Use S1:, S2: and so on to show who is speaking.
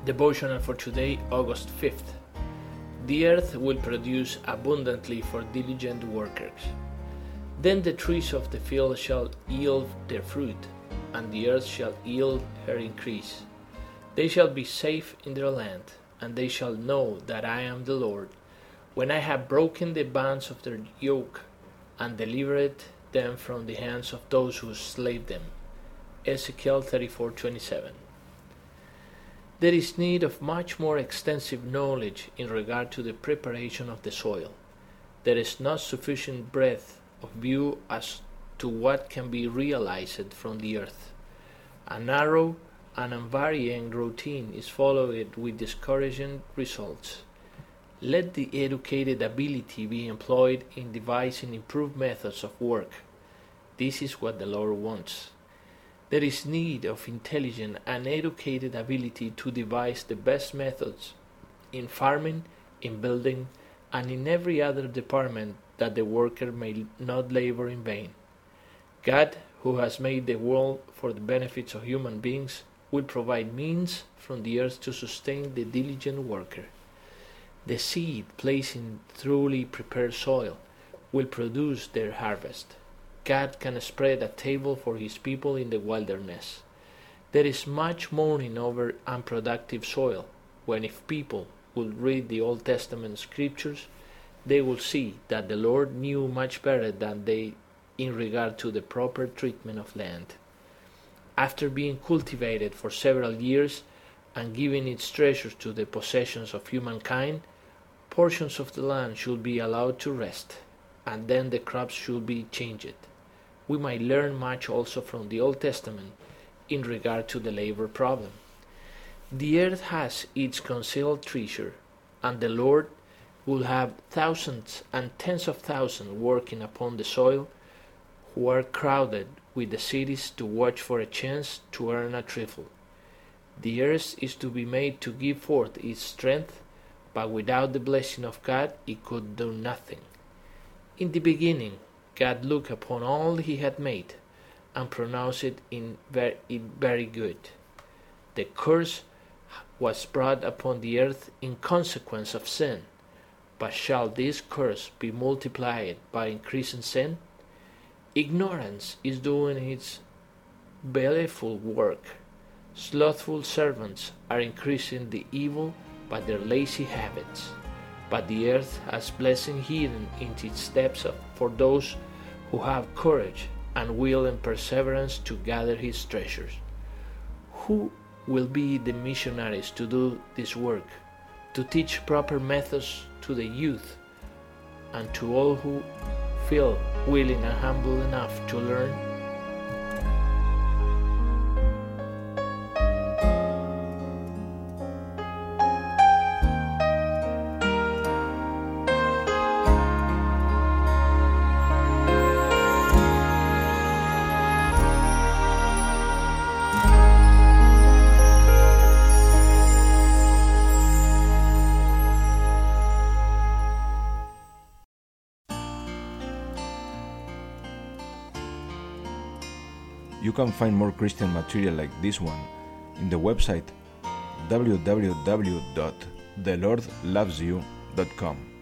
S1: Devotional for today, August 5th. The earth will produce abundantly for diligent workers. Then the trees of the field shall yield their fruit, and the earth shall yield her increase. They shall be safe in their land, and they shall know that I am the Lord, when I have broken the bands of their yoke, and delivered them from the hands of those who slave them. Ezekiel 34:27. There is need of much more extensive knowledge in regard to the preparation of the soil. There is not sufficient breadth of view as to what can be realized from the earth. A narrow and unvarying routine is followed with discouraging results. Let the educated ability be employed in devising improved methods of work. This is what the Lord wants. There is need of intelligent and educated ability to devise the best methods in farming, in building, and in every other department, that the worker may not labor in vain. God, who has made the world for the benefits of human beings, will provide means from the earth to sustain the diligent worker. The seed placed in truly prepared soil will produce their harvest. God can spread a table for his people in the wilderness. There is much mourning over unproductive soil, when if people would read the Old Testament scriptures, they will see that the Lord knew much better than they in regard to the proper treatment of land. After being cultivated for several years and giving its treasures to the possessions of humankind, portions of the land should be allowed to rest, and then the crops should be changed. We might learn much also from the Old Testament in regard to the labor problem. The earth has its concealed treasure, and the Lord will have thousands and tens of thousands working upon the soil, who are crowded with the cities to watch for a chance to earn a trifle. The earth is to be made to give forth its strength, but without the blessing of God it could do nothing. In the beginning, God looked upon all he had made, and pronounced it very good. The curse was brought upon the earth in consequence of sin, but shall this curse be multiplied by increasing sin? Ignorance is doing its baleful work. Slothful servants are increasing the evil by their lazy habits, but the earth has blessing hidden in its steps for those who have courage and will and perseverance to gather his treasures. Who will be the missionaries to do this work, to teach proper methods to the youth and to all who feel willing and humble enough to learn?
S2: You can find more Christian material like this one in the website www.thelordlovesyou.com.